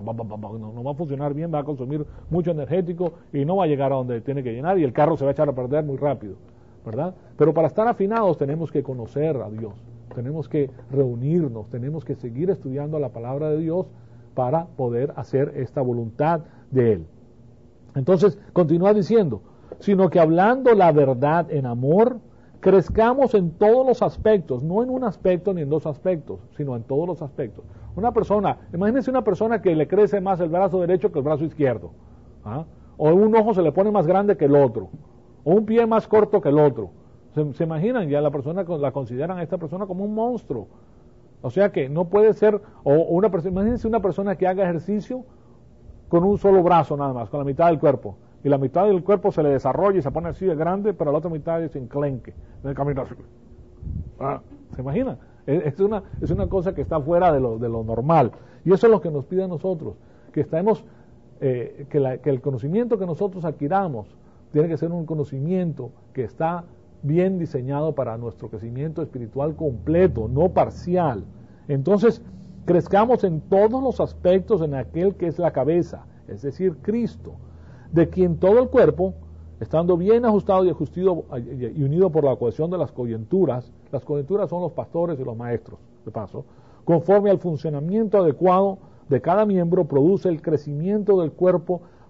no va a funcionar bien, va a consumir mucho energético y no va a llegar a donde tiene que llenar y el carro se va a echar a perder muy rápido, ¿verdad? Pero para estar afinados tenemos que conocer a Dios, tenemos que reunirnos, tenemos que seguir estudiando la palabra de Dios para poder hacer esta voluntad de Él. Entonces, continúa diciendo, sino que hablando la verdad en amor, crezcamos en todos los aspectos, no en un aspecto ni en dos aspectos, sino en todos los aspectos. Una persona, imagínense una persona que le crece más el brazo derecho que el brazo izquierdo, ¿ah? O un ojo se le pone más grande que el otro, o un pie más corto que el otro. ¿Se, se imaginan? Ya la persona la consideran a esta persona como un monstruo. O sea que no puede ser, o una persona, imagínense una persona que haga ejercicio con un solo brazo nada más, con la mitad del cuerpo. Y la mitad del cuerpo se le desarrolla y se pone así de grande, pero la otra mitad se enclenque en el camino así. Ah, ¿se imagina? Es, es, una, es una cosa que está fuera de lo, de lo normal. Y eso es lo que nos pide a nosotros, que estemos, eh, que, la, que el conocimiento que nosotros adquiramos tiene que ser un conocimiento que está bien diseñado para nuestro crecimiento espiritual completo, no parcial. Entonces, crezcamos en todos los aspectos en aquel que es la cabeza, es decir, Cristo, de quien todo el cuerpo, estando bien ajustado y ajustido y unido por la cohesión de las coyunturas, las coyunturas son los pastores y los maestros, de paso, conforme al funcionamiento adecuado de cada miembro, produce el crecimiento del cuerpo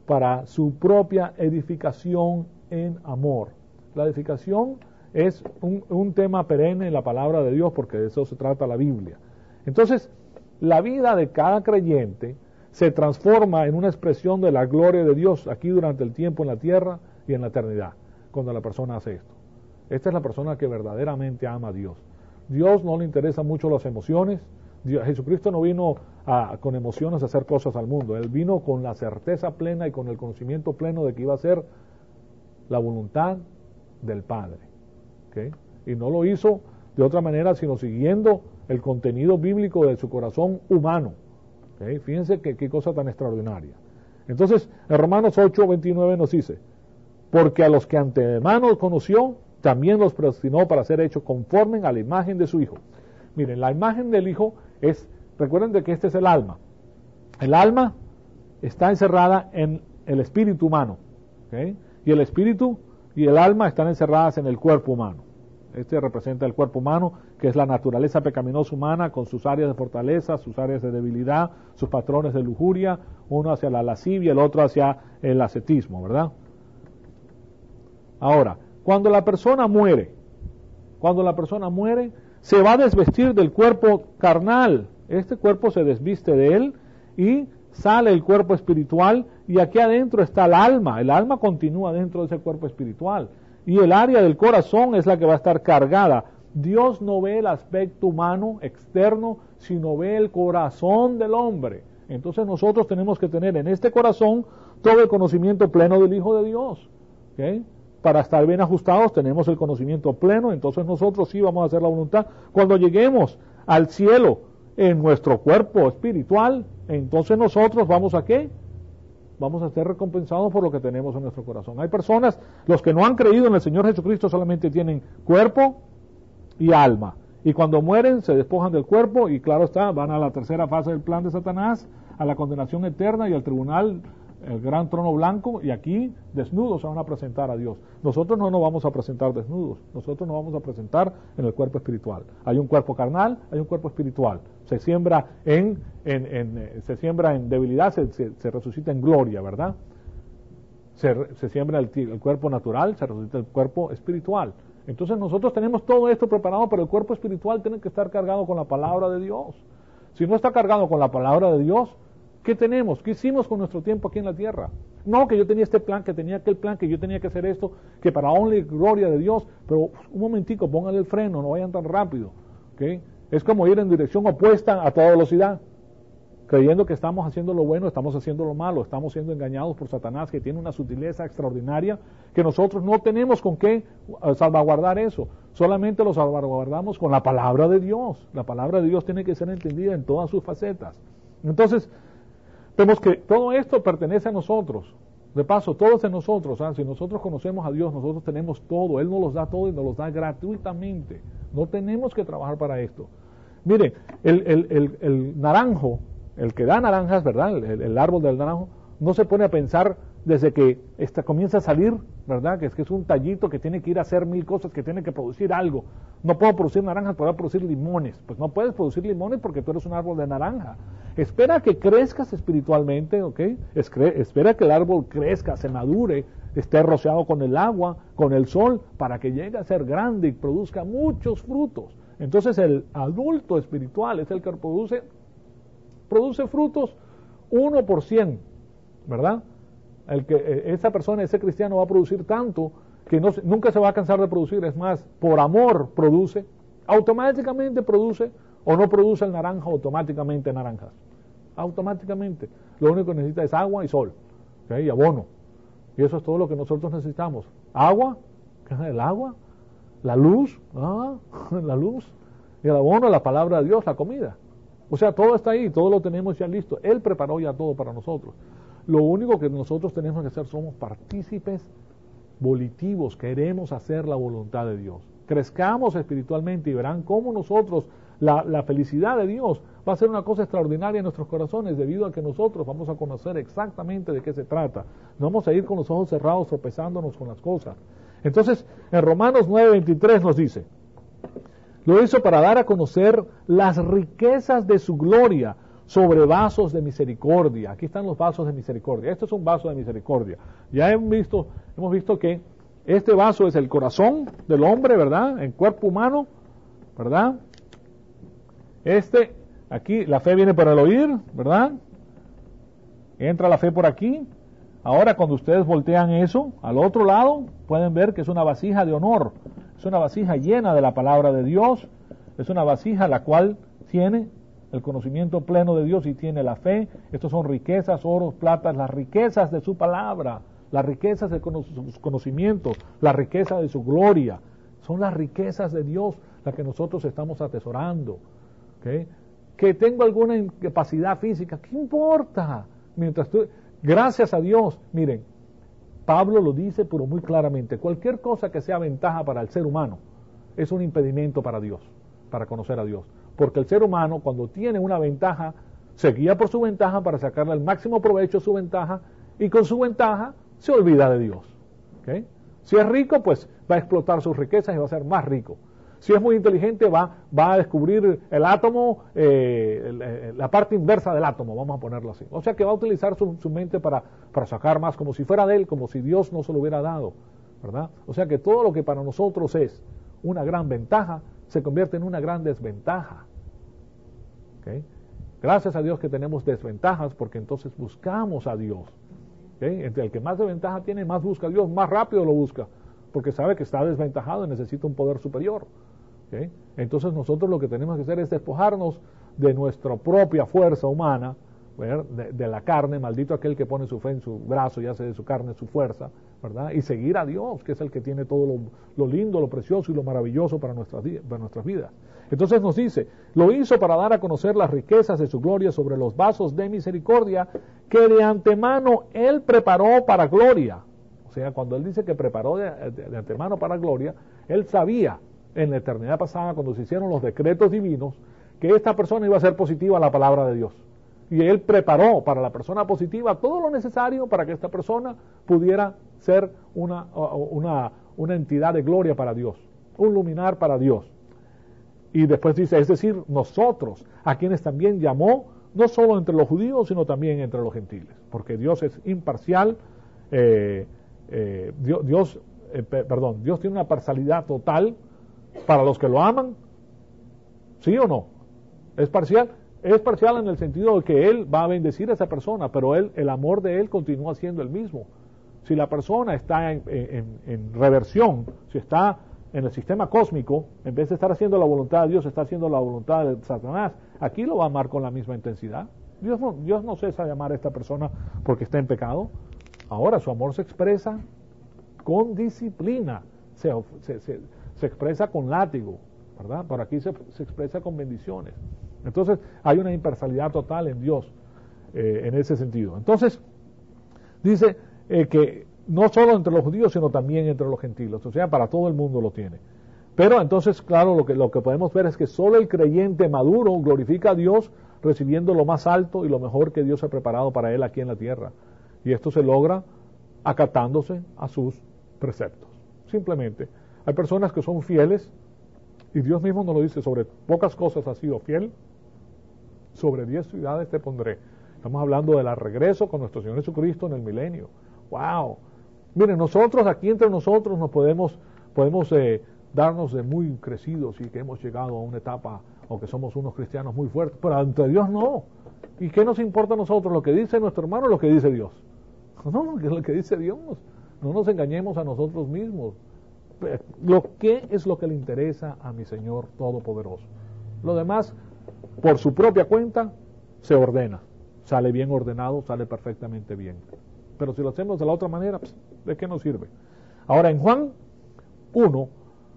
para su propia edificación en amor. La edificación es un, un tema perenne en la palabra de Dios, porque de eso se trata la Biblia. Entonces, la vida de cada creyente se transforma en una expresión de la gloria de Dios aquí durante el tiempo en la tierra y en la eternidad, cuando la persona hace esto. Esta es la persona que verdaderamente ama a Dios. Dios no le interesa mucho las emociones. Dios, Jesucristo no vino a, con emociones a hacer cosas al mundo. Él vino con la certeza plena y con el conocimiento pleno de que iba a ser la voluntad del Padre. ¿Okay? Y no lo hizo de otra manera, sino siguiendo el contenido bíblico de su corazón humano. ¿Okay? Fíjense que qué cosa tan extraordinaria. Entonces, en Romanos ocho, veintinueve nos dice, porque a los que antemano conoció, también los predestinó para ser hechos conforme a la imagen de su Hijo. Miren, la imagen del Hijo es, recuerden de que este es el alma. El alma está encerrada en el espíritu humano. ¿Okay? Y el espíritu y el alma están encerradas en el cuerpo humano. Este representa el cuerpo humano, que es la naturaleza pecaminosa humana, con sus áreas de fortaleza, sus áreas de debilidad, sus patrones de lujuria, uno hacia la lascivia, el otro hacia el ascetismo, ¿verdad? Ahora, cuando la persona muere, cuando la persona muere, se va a desvestir del cuerpo carnal. Este cuerpo se desviste de él y sale el cuerpo espiritual, y aquí adentro está el alma. El alma continúa dentro de ese cuerpo espiritual. Y el área del corazón es la que va a estar cargada. Dios no ve el aspecto humano externo, sino ve el corazón del hombre. Entonces nosotros tenemos que tener en este corazón todo el conocimiento pleno del Hijo de Dios. ¿Okay? Para estar bien ajustados tenemos el conocimiento pleno, entonces nosotros sí vamos a hacer la voluntad. Cuando lleguemos al cielo en nuestro cuerpo espiritual, entonces nosotros vamos a ¿qué? Vamos a ser recompensados por lo que tenemos en nuestro corazón. Hay personas, los que no han creído en el Señor Jesucristo solamente tienen cuerpo y alma. Y cuando mueren se despojan del cuerpo y claro está, van a la tercera fase del plan de Satanás, a la condenación eterna y al tribunal, el gran trono blanco, y aquí desnudos se van a presentar a Dios. Nosotros no nos vamos a presentar desnudos, nosotros nos vamos a presentar en el cuerpo espiritual. Hay un cuerpo carnal, hay un cuerpo espiritual. Se siembra en, en, en, se siembra en debilidad, se, se, se resucita en gloria, ¿verdad? Se, se siembra el, el cuerpo natural, se resucita el cuerpo espiritual. Entonces nosotros tenemos todo esto preparado, pero el cuerpo espiritual tiene que estar cargado con la palabra de Dios. Si no está cargado con la palabra de Dios, ¿qué tenemos? ¿Qué hicimos con nuestro tiempo aquí en la tierra? No, que yo tenía este plan, que tenía aquel plan, que yo tenía que hacer esto, que para honra y gloria de Dios, pero un momentico, pónganle el freno, no vayan tan rápido. ¿Okay? Es como ir en dirección opuesta a toda velocidad, creyendo que estamos haciendo lo bueno, estamos haciendo lo malo, estamos siendo engañados por Satanás, que tiene una sutileza extraordinaria, que nosotros no tenemos con qué salvaguardar eso, solamente lo salvaguardamos con la palabra de Dios. La palabra de Dios tiene que ser entendida en todas sus facetas. Entonces, vemos que todo esto pertenece a nosotros. De paso, todo es en nosotros. ¿eh? Si nosotros conocemos a Dios, nosotros tenemos todo. Él nos los da todo y nos los da gratuitamente. No tenemos que trabajar para esto. Miren, el, el, el, el naranjo, el que da naranjas, ¿verdad? El, el árbol del naranjo, no se pone a pensar desde que esta comienza a salir, ¿verdad? Que es que es un tallito que tiene que ir a hacer mil cosas, que tiene que producir algo. No puedo producir naranjas, puedo producir limones. Pues no puedes producir limones porque tú eres un árbol de naranja. Espera que crezcas espiritualmente, ¿ok? Espera que el árbol crezca, se madure, esté rociado con el agua, con el sol, para que llegue a ser grande y produzca muchos frutos. Entonces el adulto espiritual es el que produce, produce frutos uno por cien, ¿verdad? El que, esa persona, ese cristiano va a producir tanto que no, nunca se va a cansar de producir. Es más, por amor produce, automáticamente produce, o no produce el naranja automáticamente naranjas. Automáticamente. Lo único que necesita es agua y sol, ¿okay? Y abono. Y eso es todo lo que nosotros necesitamos. Agua, ¿qué es el agua? La luz, ah, la luz. Y el abono, la palabra de Dios, la comida. O sea, todo está ahí, todo lo tenemos ya listo. Él preparó ya todo para nosotros. Lo único que nosotros tenemos que hacer, somos partícipes volitivos, queremos hacer la voluntad de Dios. Crezcamos espiritualmente y verán cómo nosotros, la, la felicidad de Dios va a ser una cosa extraordinaria en nuestros corazones, debido a que nosotros vamos a conocer exactamente de qué se trata. No vamos a ir con los ojos cerrados tropezándonos con las cosas. Entonces, en Romanos nueve veintitrés nos dice, lo hizo para dar a conocer las riquezas de su gloria sobre vasos de misericordia. Aquí están los vasos de misericordia. Este es un vaso de misericordia. Ya hemos visto, hemos visto que este vaso es el corazón del hombre, ¿verdad? El cuerpo humano, ¿verdad? Este, aquí, la fe viene por el oír, ¿verdad? Entra la fe por aquí. Ahora, cuando ustedes voltean eso al otro lado, pueden ver que es una vasija de honor. Es una vasija llena de la palabra de Dios. Es una vasija la cual tiene el conocimiento pleno de Dios y tiene la fe. Estos son riquezas, oros, platas, las riquezas de su palabra, las riquezas de sus conocimientos, la riqueza de su gloria. Son las riquezas de Dios las que nosotros estamos atesorando. ¿Okay? Que tengo alguna incapacidad física, ¿qué importa? Mientras tú, gracias a Dios, miren, Pablo lo dice pero muy claramente, cualquier cosa que sea ventaja para el ser humano es un impedimento para Dios, para conocer a Dios. Porque el ser humano, cuando tiene una ventaja, se guía por su ventaja para sacarle el máximo provecho a su ventaja, y con su ventaja se olvida de Dios. ¿Okay? Si es rico, pues va a explotar sus riquezas y va a ser más rico. Si es muy inteligente, va, va a descubrir el átomo, eh, la parte inversa del átomo, vamos a ponerlo así. O sea que va a utilizar su, su mente para, para sacar más, como si fuera de él, como si Dios no se lo hubiera dado, ¿verdad? O sea que todo lo que para nosotros es una gran ventaja, se convierte en una gran desventaja. ¿Okay? Gracias a Dios que tenemos desventajas, porque entonces buscamos a Dios. ¿Okay? Entre el que más desventaja tiene, más busca a Dios, más rápido lo busca, porque sabe que está desventajado y necesita un poder superior. ¿Okay? Entonces nosotros lo que tenemos que hacer es despojarnos de nuestra propia fuerza humana, de, de la carne, maldito aquel que pone su fe en su brazo y hace de su carne su fuerza, ¿verdad? Y seguir a Dios, que es el que tiene todo lo, lo lindo, lo precioso y lo maravilloso para nuestras, para nuestras vidas. Entonces nos dice, lo hizo para dar a conocer las riquezas de su gloria sobre los vasos de misericordia que de antemano Él preparó para gloria. O sea, cuando Él dice que preparó de, de, de antemano para gloria, Él sabía en la eternidad pasada, cuando se hicieron los decretos divinos, que esta persona iba a ser positiva a la palabra de Dios. Y Él preparó para la persona positiva todo lo necesario para que esta persona pudiera ser una, una, una entidad de gloria para Dios, un luminar para Dios. Y después dice, es decir, nosotros, a quienes también llamó, no solo entre los judíos, sino también entre los gentiles, porque Dios es imparcial, eh, eh, Dios, Dios eh, perdón, Dios tiene una parcialidad total para los que lo aman, ¿sí o no? ¿Es parcial? Es parcial en el sentido de que Él va a bendecir a esa persona, pero él, el amor de Él continúa siendo el mismo. Si la persona está en, en, en reversión, si está en el sistema cósmico, en vez de estar haciendo la voluntad de Dios, está haciendo la voluntad de Satanás, aquí lo va a amar con la misma intensidad. Dios no, Dios no cesa de amar a esta persona porque está en pecado. Ahora su amor se expresa con disciplina, se, se, se, se expresa con látigo, ¿verdad? Por aquí se, se expresa con bendiciones. Entonces hay una imparcialidad total en Dios eh, en ese sentido. Entonces dice eh, que no solo entre los judíos, sino también entre los gentiles, o sea, para todo el mundo lo tiene. Pero entonces, claro, lo que, lo que podemos ver es que solo el creyente maduro glorifica a Dios recibiendo lo más alto y lo mejor que Dios ha preparado para él aquí en la tierra. Y esto se logra acatándose a sus preceptos. Simplemente, hay personas que son fieles, y Dios mismo nos lo dice, sobre pocas cosas has sido fiel, sobre diez ciudades te pondré. Estamos hablando del regreso con nuestro Señor Jesucristo en el milenio. ¡Wow! Miren, nosotros aquí entre nosotros nos podemos, podemos eh, darnos de muy crecidos y que hemos llegado a una etapa o que somos unos cristianos muy fuertes, pero ante Dios no. ¿Y qué nos importa a nosotros? ¿Lo que dice nuestro hermano o lo que dice Dios? No, lo que dice Dios. No nos engañemos a nosotros mismos. Lo que es lo que le interesa a mi Señor Todopoderoso. Lo demás, por su propia cuenta, se ordena. Sale bien ordenado, sale perfectamente bien. Pero si lo hacemos de la otra manera, ¿de qué nos sirve? Ahora en Juan uno,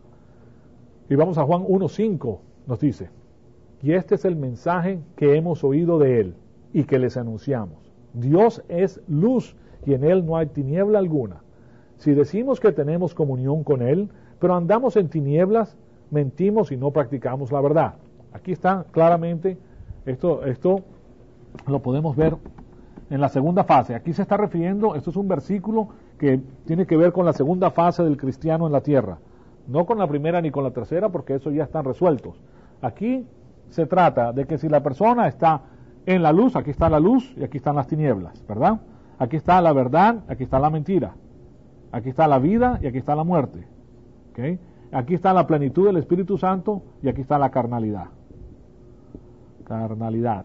y vamos a Juan uno cinco, nos dice, y este es el mensaje que hemos oído de Él y que les anunciamos. Dios es luz y en Él no hay tiniebla alguna. Si decimos que tenemos comunión con Él, pero andamos en tinieblas, mentimos y no practicamos la verdad. Aquí está claramente, esto, esto lo podemos ver en la segunda fase. Aquí se está refiriendo, esto es un versículo que tiene que ver con la segunda fase del cristiano en la tierra. No con la primera ni con la tercera, porque eso ya están resueltos. Aquí se trata de que si la persona está en la luz, aquí está la luz y aquí están las tinieblas, ¿verdad? Aquí está la verdad, aquí está la mentira. Aquí está la vida y aquí está la muerte. ¿Okay? Aquí está la plenitud del Espíritu Santo y aquí está la carnalidad. Carnalidad.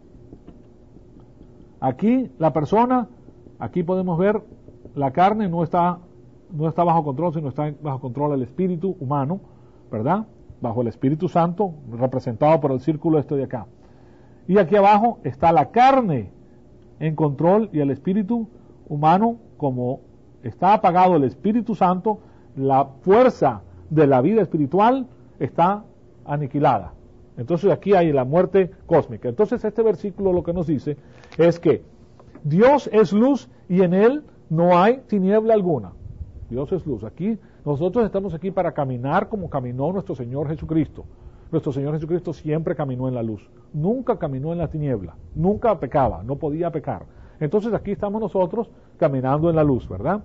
Aquí la persona, aquí podemos ver, la carne no está, no está bajo control, sino está bajo control del espíritu humano, ¿verdad? Bajo el Espíritu Santo, representado por el círculo este de acá. Y aquí abajo está la carne en control y el espíritu humano, como está apagado el Espíritu Santo, la fuerza de la vida espiritual está aniquilada. Entonces aquí hay la muerte cósmica. Entonces este versículo lo que nos dice es que Dios es luz y en Él no hay tiniebla alguna. Dios es luz. Aquí nosotros estamos aquí para caminar como caminó nuestro Señor Jesucristo. Nuestro Señor Jesucristo siempre caminó en la luz. Nunca caminó en la tiniebla. Nunca pecaba. No podía pecar. Entonces aquí estamos nosotros caminando en la luz, ¿verdad?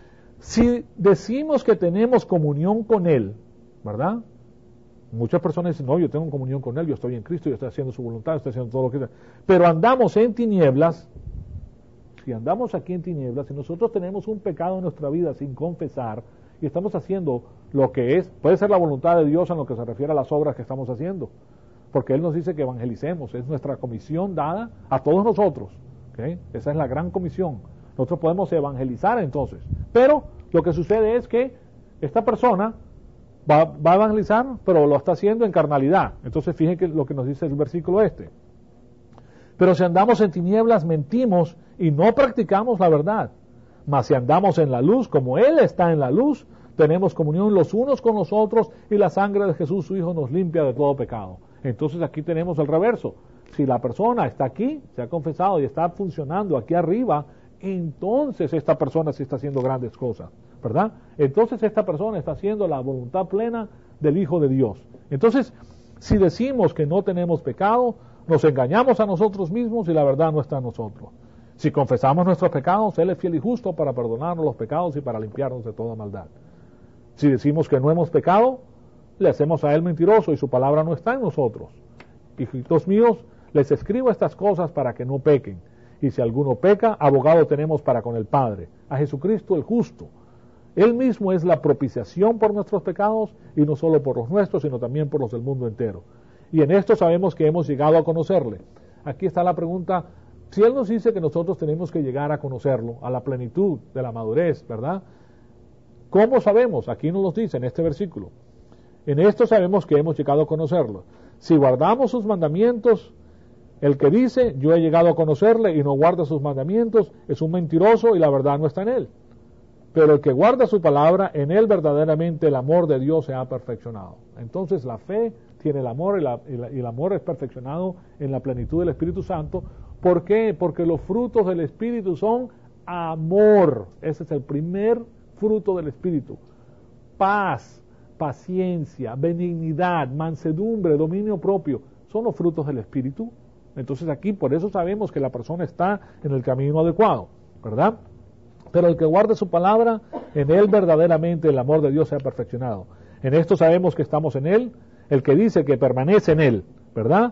Si decimos que tenemos comunión con Él, ¿verdad? Muchas personas dicen, no, yo tengo comunión con Él, yo estoy en Cristo, yo estoy haciendo su voluntad, estoy haciendo todo lo que sea. Pero andamos en tinieblas. Si andamos aquí en tinieblas, si nosotros tenemos un pecado en nuestra vida sin confesar, y estamos haciendo lo que es, puede ser la voluntad de Dios en lo que se refiere a las obras que estamos haciendo, porque Él nos dice que evangelicemos, es nuestra comisión dada a todos nosotros, ¿okay? Esa es la gran comisión. Nosotros podemos evangelizar entonces, pero lo que sucede es que esta persona va, va a evangelizar, pero lo está haciendo en carnalidad. Entonces fíjense lo que nos dice el versículo este. Pero si andamos en tinieblas, mentimos y no practicamos la verdad. Mas si andamos en la luz, como Él está en la luz, tenemos comunión los unos con los otros y la sangre de Jesús, su Hijo, nos limpia de todo pecado. Entonces aquí tenemos el reverso. Si la persona está aquí, se ha confesado y está funcionando aquí arriba, entonces esta persona sí está haciendo grandes cosas, ¿verdad? Entonces esta persona está haciendo la voluntad plena del Hijo de Dios. Entonces, si decimos que no tenemos pecado, nos engañamos a nosotros mismos y la verdad no está en nosotros. Si confesamos nuestros pecados, Él es fiel y justo para perdonarnos los pecados y para limpiarnos de toda maldad. Si decimos que no hemos pecado, le hacemos a Él mentiroso y su palabra no está en nosotros. Hijitos míos, les escribo estas cosas para que no pequen. Y si alguno peca, abogado tenemos para con el Padre, a Jesucristo el justo. Él mismo es la propiciación por nuestros pecados, y no solo por los nuestros, sino también por los del mundo entero. Y en esto sabemos que hemos llegado a conocerle. Aquí está la pregunta, si Él nos dice que nosotros tenemos que llegar a conocerlo, a la plenitud de la madurez, ¿verdad? ¿Cómo sabemos? Aquí nos lo dice en este versículo. En esto sabemos que hemos llegado a conocerlo. Si guardamos sus mandamientos, el que dice, yo he llegado a conocerle y no guarda sus mandamientos, es un mentiroso y la verdad no está en él. Pero el que guarda su palabra, en él verdaderamente el amor de Dios se ha perfeccionado. Entonces la fe tiene el amor y, la, y, la, y el amor es perfeccionado en la plenitud del Espíritu Santo. ¿Por qué? Porque los frutos del Espíritu son amor. Ese es el primer fruto del Espíritu. Paz, paciencia, benignidad, mansedumbre, dominio propio. Son los frutos del Espíritu. Entonces aquí por eso sabemos que la persona está en el camino adecuado, ¿verdad? Pero el que guarde su palabra, en él verdaderamente el amor de Dios se ha perfeccionado. En esto sabemos que estamos en él. El que dice que permanece en él, ¿verdad?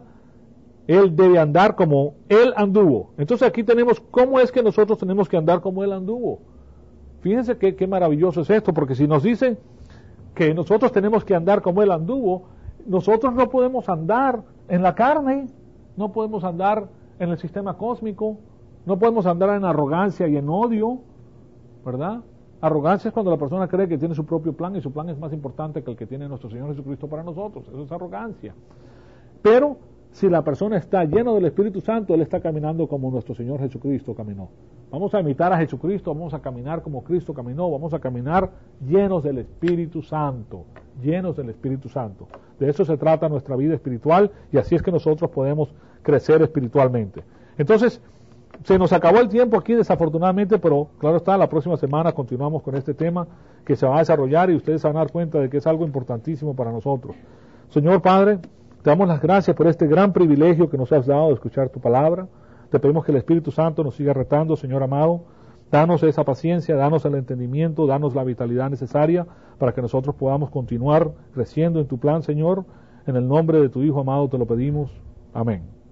Él debe andar como él anduvo. Entonces aquí tenemos cómo es que nosotros tenemos que andar como él anduvo. Fíjense qué, qué maravilloso es esto, porque si nos dicen que nosotros tenemos que andar como él anduvo, nosotros no podemos andar en la carne, no podemos andar en el sistema cósmico, no podemos andar en arrogancia y en odio, ¿verdad? Arrogancia es cuando la persona cree que tiene su propio plan y su plan es más importante que el que tiene nuestro Señor Jesucristo para nosotros. Eso es arrogancia. Pero si la persona está llena del Espíritu Santo, él está caminando como nuestro Señor Jesucristo caminó. Vamos a imitar a Jesucristo, vamos a caminar como Cristo caminó, vamos a caminar llenos del Espíritu Santo, llenos del Espíritu Santo. De eso se trata nuestra vida espiritual y así es que nosotros podemos crecer espiritualmente. Entonces, se nos acabó el tiempo aquí desafortunadamente, pero claro está, la próxima semana continuamos con este tema que se va a desarrollar y ustedes se van a dar cuenta de que es algo importantísimo para nosotros. Señor Padre, te damos las gracias por este gran privilegio que nos has dado de escuchar tu palabra. Te pedimos que el Espíritu Santo nos siga retando, Señor amado. Danos esa paciencia, danos el entendimiento, danos la vitalidad necesaria para que nosotros podamos continuar creciendo en tu plan, Señor. En el nombre de tu Hijo amado te lo pedimos. Amén.